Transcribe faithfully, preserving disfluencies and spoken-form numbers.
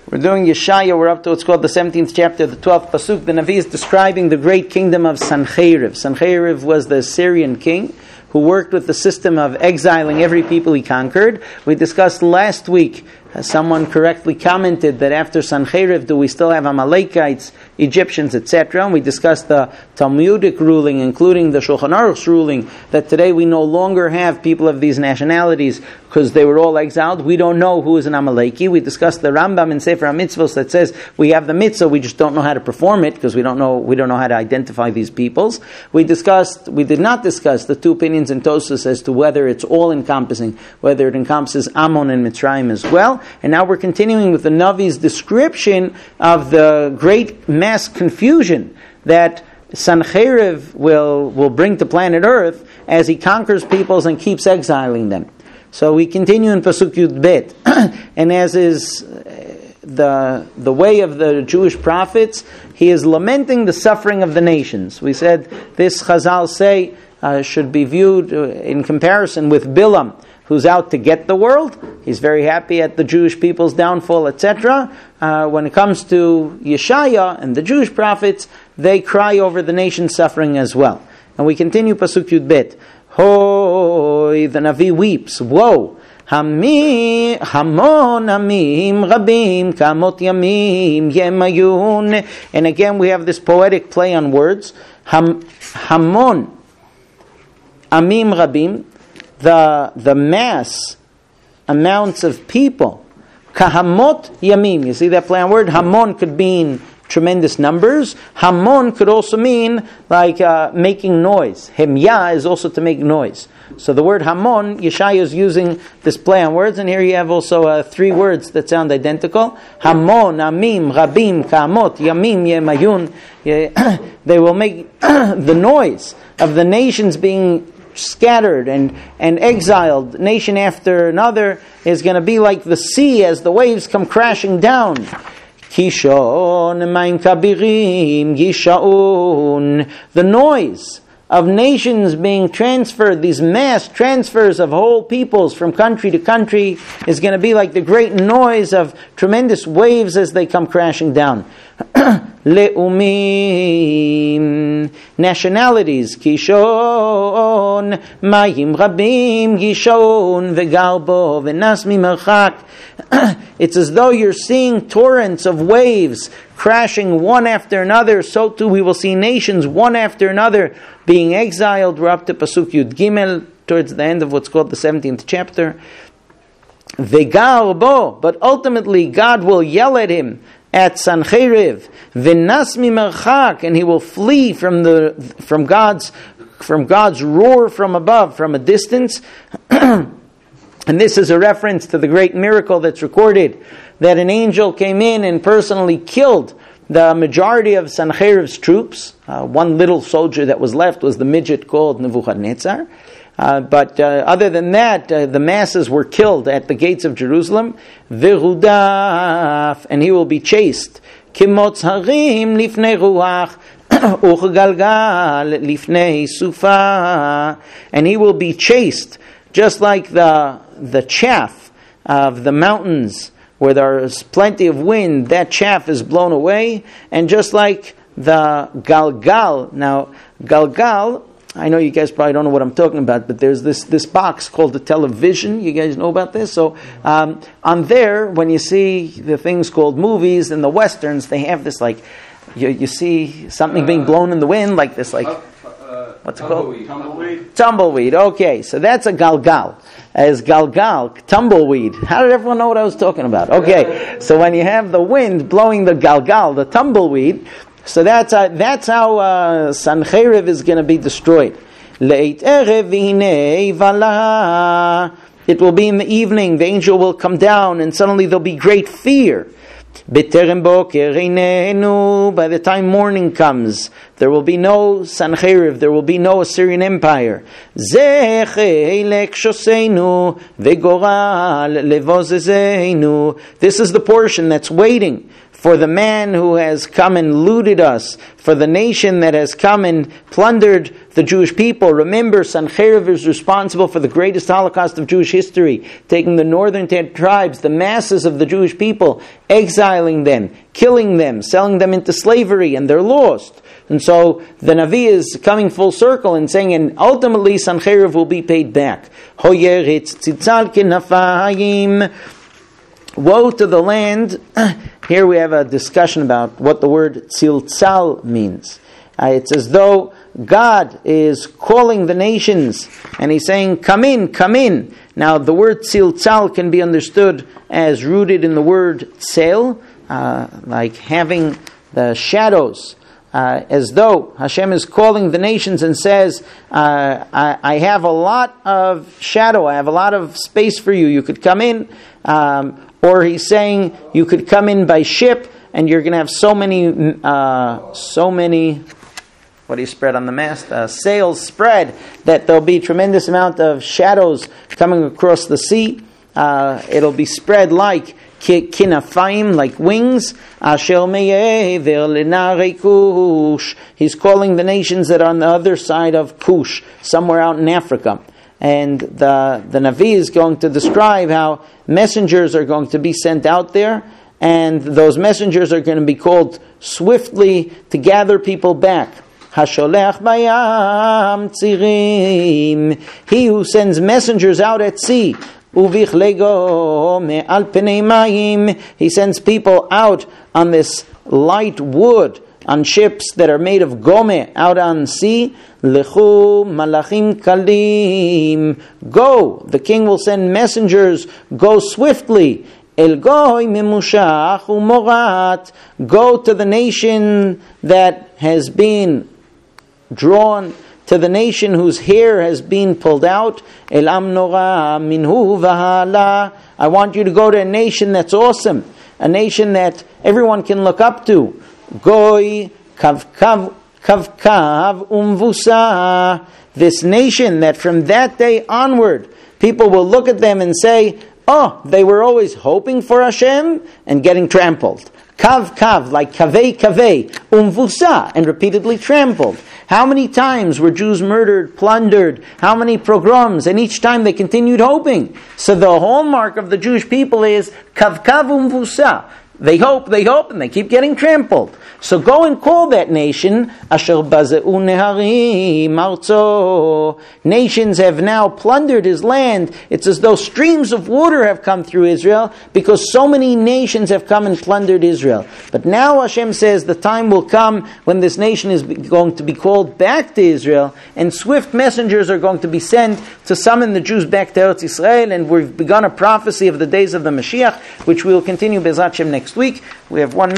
We're doing Yeshaya. We're up to what's called the seventeenth chapter, the twelfth pasuk. The Navi is describing the great kingdom of Sancheriv. Sancheriv was the Assyrian king who worked with the system of exiling every people he conquered. We discussed last week, uh, someone correctly commented that after Sancheriv, do we still have Amalekites, Egyptians, et cetera? And we discussed the Talmudic ruling, including the Shulchan Aruch's ruling, that today we no longer have people of these nationalities because they were all exiled. We don't know who is an Amaleki. We discussed the Rambam in Sefer HaMitzvos that says we have the mitzvah, we just don't know how to perform it because we don't know we don't know how to identify these peoples. We discussed, we did not discuss the two opinions in Tosfos as to whether it's all encompassing, whether it encompasses Ammon and Mitzrayim as well. And now we're continuing with the Navi's description of the great mass confusion that Sancheriv will, will bring to planet Earth as he conquers peoples and keeps exiling them. So we continue in Pasuk Yud Bet. And as is the the way of the Jewish prophets, he is lamenting the suffering of the nations. We said this Chazal say uh, should be viewed in comparison with Bilam, who's out to get the world. He's very happy at the Jewish people's downfall, et cetera. Uh, when it comes to Yeshaya and the Jewish prophets, they cry over the nation's suffering as well. And we continue Pasuk Yud Bet. Hoy, the Navi weeps. Woe! Hami, hamon amim rabim kamot yamim yemayun. And again we have this poetic play on words. Ham, hamon amim rabim. The the mass amounts of people. Kahamot yamim. You see that play on word? Hamon could mean tremendous numbers. Hamon could also mean like uh, making noise. Hemya is also to make noise. So the word Hamon, Yeshaya is using this play on words, and here you have also uh, three words that sound identical. Hamon, Amim, Rabim, Kamot, Yamim, Yemayun. They will make the noise of the nations being scattered and, and exiled, nation after another, is going to be like the sea as the waves come crashing down. Kishon, Maim Kabirim, Yishaun. The noise of nations being transferred, these mass transfers of whole peoples from country to country, is going to be like the great noise of tremendous waves as they come crashing down. Le'umim, nationalities, Kishon, Mayim Rabim, Gishon, Vegalbo, Venasmi Merchak. It's as though you're seeing torrents of waves crashing one after another. So too we will see nations one after another being exiled. We're up to Pasuk Yud Gimel, towards the end of what's called the seventeenth chapter. Vegalbo, but ultimately God will yell at him, at Sancheriv, V'nasmi merchak, and he will flee from the from God's from God's roar from above, from a distance. And this is a reference to the great miracle that's recorded, that an angel came in and personally killed the majority of Sancheriv's troops. Uh, one little soldier that was left was the midget called Nebuchadnezzar. Uh, but uh, other than that, uh, the masses were killed at the gates of Jerusalem. V'rudaf, and he will be chased. Kimotz harim lifnei ruach, uchgalgal lifnei sufa, and he will be chased just like the the chaff of the mountains where there's plenty of wind. That chaff is blown away, and just like the galgal. Now, galgal, I know you guys probably don't know what I'm talking about, but there's this, this box called the television. You guys know about this? So um, on there, when you see the things called movies and the westerns, they have this like, you, you see something being blown in the wind like this, like, what's it called? Tumbleweed. Tumbleweed. Okay, so that's a galgal. As galgal, tumbleweed. How did everyone know what I was talking about? Okay, so when you have the wind blowing the galgal, the tumbleweed, so that's uh, that's how uh, Sancheriv is going to be destroyed. Leit erev v'hinei vala. It will be in the evening. The angel will come down, and suddenly there'll be great fear. B'terem boker einenu. By the time morning comes, there will be no Sancheriv. There will be no Assyrian Empire. Ze chelek shoseinu v'goral levozezenu. This is the portion that's waiting for the man who has come and looted us, for the nation that has come and plundered the Jewish people. Remember, Sancheriv is responsible for the greatest Holocaust of Jewish history, taking the northern ten tribes, the masses of the Jewish people, exiling them, killing them, selling them into slavery, and they're lost. And so the Navi is coming full circle and saying, and ultimately Sancheriv will be paid back. Woe to the land. Here we have a discussion about what the word tziltzal means. Uh, it's as though God is calling the nations and He's saying, come in, come in. Now the word tziltzal can be understood as rooted in the word tzel, uh, like having the shadows. Uh, as though Hashem is calling the nations and says, uh, I, I have a lot of shadow, I have a lot of space for you, you could come in. Um, or He's saying, you could come in by ship, and you're going to have so many, uh, so many, what do you spread on the mast? Uh, sails spread, that there'll be a tremendous amount of shadows coming across the sea. Uh, it'll be spread like kinafayim, like wings. Asher me'ever lenarei Kush. He's calling the nations that are on the other side of Kush, somewhere out in Africa. And the, the Navi is going to describe how messengers are going to be sent out there, and those messengers are going to be called swiftly to gather people back. Hasholech bayam tzirim. He who sends messengers out at sea. He sends people out on this light wood, on ships that are made of gome, out on sea. Lechu malachim kalim. Go, the king will send messengers, go swiftly. El goy memushach umorat. Go to the nation that has been drawn, to the nation whose hair has been pulled out. Elam nora minhu vahala. I want you to go to a nation that's awesome, a nation that everyone can look up to. Goy kavkav kavkav umvusa. This nation that from that day onward, people will look at them and say, oh, they were always hoping for Hashem and getting trampled. Kav kav, like kavei kavei, umvusa, and repeatedly trampled. How many times were Jews murdered, plundered? How many pogroms? And each time they continued hoping. So the hallmark of the Jewish people is kav kav umvusa. They hope, they hope, and they keep getting trampled. So go and call that nation, Asher bazeu neharim arzo. Nations have now plundered his land. It's as though streams of water have come through Israel, because so many nations have come and plundered Israel. But now Hashem says the time will come when this nation is going to be called back to Israel, and swift messengers are going to be sent to summon the Jews back to Eretz Yisrael, and we've begun a prophecy of the days of the Mashiach, which we will continue Bezrat Hashem next week. We have one